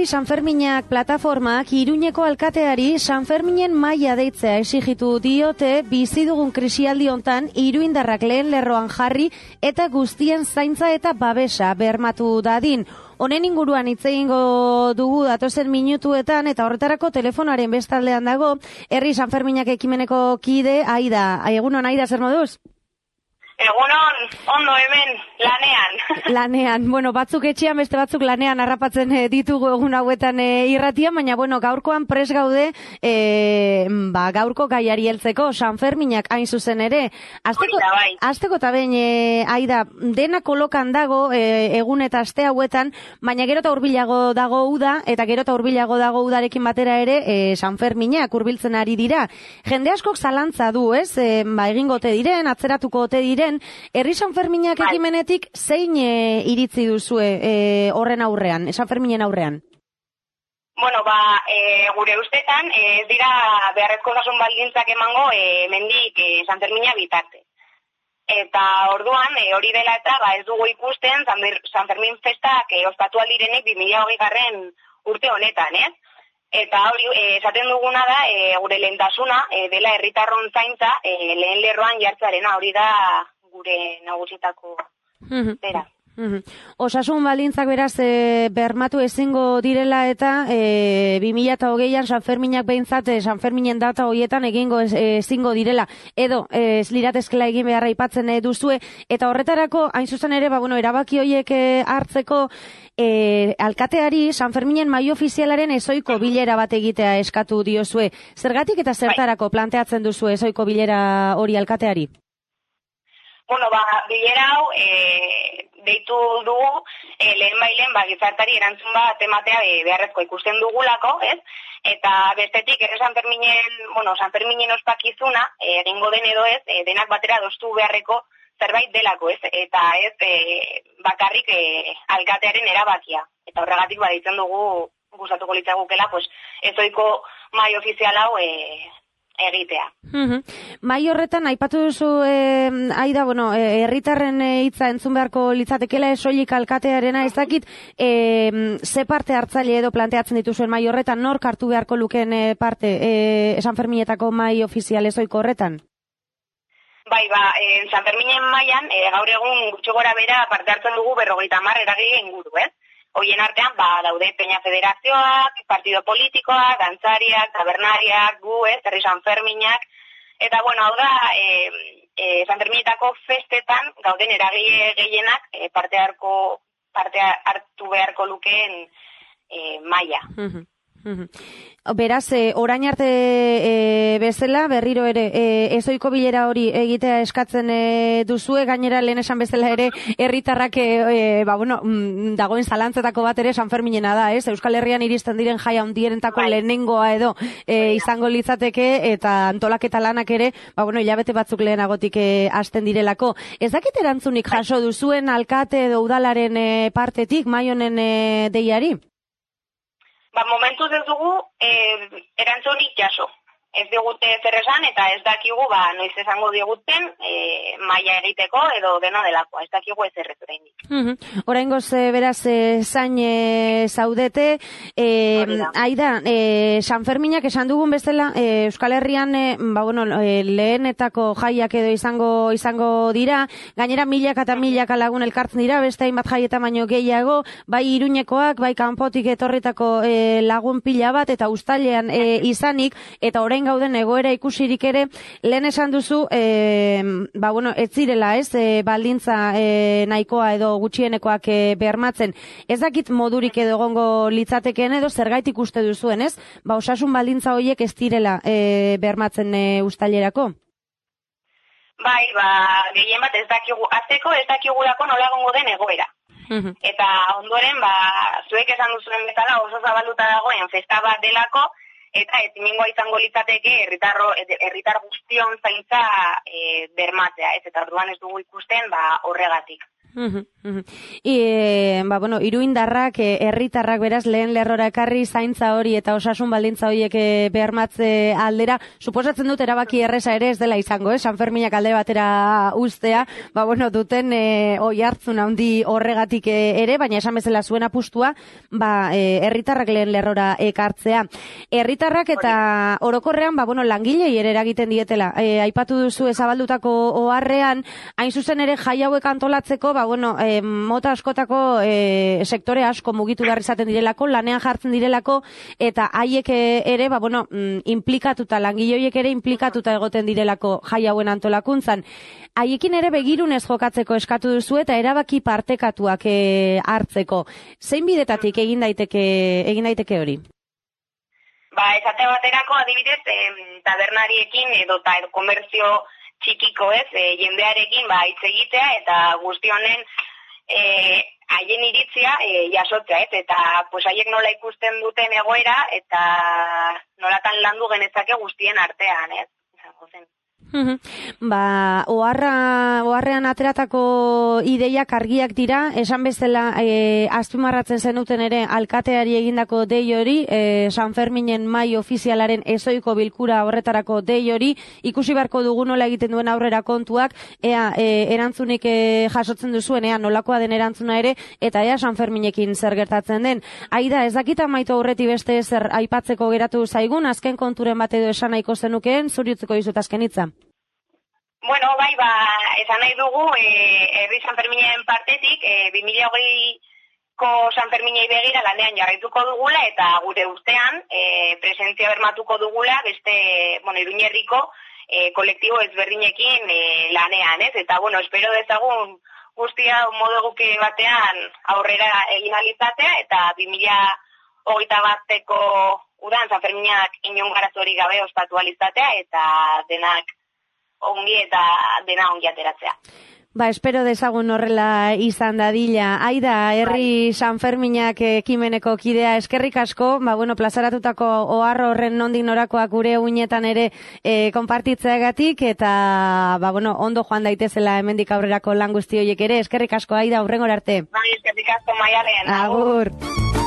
Herri Sanferminak plataformak Iruñeko alkateari Sanferminen maila deitzea exigitu diote bizi dugun krisialdi hontan iruindarrak lehen lerroan jarri eta guztien zaintza eta babesa bermatu dadin. Honen inguruan hitz egingo dugu datozen minutuetan eta horretarako telefonoaren bestaldean dago Herri Sanferminak ekimeneko kide Aida. Egunon Aida, zer moduz? Egunon, ondo hemen, lanean. Lanean, bueno, batzuk etxean, beste batzuk lanean harrapatzen ditugu egun hauetan irratian, baina, bueno, gaurkoan pres gaude, gaurko gaiari heltzeko, Sanferminak hain zuzen ere. Azteko eta behin, Aida, dena kolokan dago, egun eta aste hauetan, baina gero eta hurbilago dago uda, eta gero eta hurbilago dago udarekin batera ere, Sanferminak hurbiltzen ari dira. Jende askok zalantza du, ez? Egingo ote diren, atzeratuko ote diren, Herri Sanferminak ekimenetik zein iritzi duzue horren aurrean, Sanferminen aurrean? Bueno, gure ustetan ez dira beharrezkotasun baldintzak emango hemendik Sanfermina bitarte. Eta orduan hori dela eta ez dugu ikusten Sanfermin festak ospatu aldirenek 2020 urte honetan, ez? Eta hori esaten duguna da gure lehentasuna dela herritarron zaintza lehen lerroan jartzearena, hori da gure nagusitako bera. Osasun baldintzak beraz bermatu ezingo direla eta 2020an Sanferminak behintzat Sanferminen data horietan egingo ezingo direla edo ez liratezkela egin beharra aipatzen duzue eta horretarako hain zuzen ere erabaki horiek hartzeko alkateari Sanferminen mahai ofizialaren ezoiko bilera bat egitea eskatu diozue. Zergatik eta zertarako planteatzen duzu ezoiko bilera hori alkateari? Bueno, bilera hau deitu dugu lehen gizartari erantzun bat ematea beharrezko ikusten dugulako, ez? Eta bestetik Sanferminen ospakizuna egingo den edo ez, denak batera adostu beharreko zerbait delako, ez? Eta ez bakarrik alkatearen erabakia. Eta horregatik baditzen dugu gustatuko litzagukela, ezoiko mahai ofizial hau egitea. Mahai horretan, aipatu duzu, Aida, herritarren hitza entzun beharko litzatekela soilik alkatearena, ez dakit, ze parte hartzaile edo planteatzen dituzuen mahai horretan, nork hartu beharko luken parte Sanferminetako mahai ofizial ezoiko horretan? Sanferminen mailan gaur egun gutxi gora bera parte hartzen dugu 50 eragile inguru, ez? Hoien artean daude Peña Federazioak, partido politikoak, dantzariak, tabernariak, Herri Sanferminak, eta hau da Sanferminetako festetan gauden eragile gehienak parte hartu beharko lukeen maila. Beraz, orain arte bezala, berriro ere, ezoiko bilera hori egitea eskatzen duzue, gainera lehen esan bezala ere, herritarrak, dagoen zalantzetako bat ere Sanferminena da, ez? Euskal Herrian iristen diren jai handierentako lehenengoa edo izango litzateke, eta antolaketa lanak ere, hilabete batzuk lehenagotik hasten direlako. Ez dakit erantzunik jaso duzuen alkate edo udalaren partetik, mai honen deiari? Momentuz ez dugu erantzunik jaso. Ez digute zer esan eta ez dakigu noiz esango diguten maila egiteko edo dena delakoa. Ez dakigu ez erreturainik. Oraingoz beraz zain zaudete. Aida, Sanferminak esan dugun bezala Euskal Herrian lehenetako jaiak edo izango dira. Gainera milaka eta milaka lagun elkartzen dira, beste hainbat jaietan baino gehiago, bai Iruñekoak, bai kanpotik etorritako lagun pila bat eta uztailean izanik eta orain gauden egoera ikusirik ere, lehen esan duzu, ez zirela, ez, baldintza nahikoa edo gutxienekoak bermatzen. Ez dakit modurik edo egongo litzatekeen edo zergaitik uste duzuen, ez? Osasun baldintza horiek ez direla bermatzen uztailerako? Gehien bat ez dakigulako nola egongo den egoera. Eta ondoren, zuek esan duzuen bezala oso zabalduta dagoen festa bat delako, eta ezimingoa izango litzateke herritar guztion zaintza bermatzea, ez? Eta orduan ez dugu ikusten horregatik. Bueno, iruindarrak, herritarrak beraz lehen lerrora ekarri zaintza hori eta osasun baldintza horiek beharmatze aldera, suposatzen dut erabaki erresa ere ez dela izango, San Ferminak alde batera ustea, bueno, duten oihartzun handi horregatik ere, baina esan bezala zuen apustua, herritarrak lehen lerrora ekartzea. Herritarrak eta orokorrean, bueno, langilei ere eragiten dietela. Aipatu duzu ezabaldutako oharrean, hain zuzen ere jai hauek antolatzeko, bueno, mota askotako sektore asko mugitu behar izaten direlako, lanean jartzen direlako, eta haiek ere, bueno, implikatuta, langileoiek ere implikatuta egoten direlako jai hauen antolakuntzan. Haiekin ere begirunez jokatzeko eskatu duzu eta erabaki partekatuak hartzeko. Zein bidetatik egin daiteke hori? Esate baterako adibidez, tabernariekin edo komertzio txikiko jendearekin hitz egitea eta guzti honen haien iritzia jasotzea, eta haiek nola ikusten duten egoera eta nolatan landu genezake guztien artean, izango zen. Oharrean ateratako ideiak argiak dira, esan bezala azpimarratzen zenuten ere alkateari egindako dei hori, San Ferminen mai ofizialaren ezoiko bilkura horretarako dei hori, ikusi beharko dugu nola egiten duen aurrera kontuak, erantzunik jasotzen duzuen, nolakoa den erantzuna ere, eta San Ferminekin zer gertatzen den. Aida, ez dakita maitu aurreti beste zer aipatzeko geratu zaigun, azken konturen bat edo esan nahiko zenukeen, zuriutziko dizut azken hitza. Bueno, esan nahi dugu, herri San Ferminen partetik, 2020ko San Ferminei begira lanean jarraituko dugula, eta gure ustean, presentzia bermatuko dugula, beste, Iruñerriko kolektibo ezberdinekin lanean, Eta, espero dezagun guztia modu egoki batean aurrera egin alizatea, eta 2021ko udan San Ferminak inon garazorik gabe ospatu alizatea, eta denak ongi eta dena ongi ateratzea. Espero dezagun horrela izan dadila. Aida, herri San Ferminak ekimeneko kidea, eskerrik asko, plazaratutako ohar horren nondik norakoak gure uinetan ere konpartitzeagatik, eta, ondo joan daitezela hemendik aurrerako lan guzti horiek ere, eskerrik asko, Aida, hurrengora arte. Eskerrik asko, Maialen. Agur.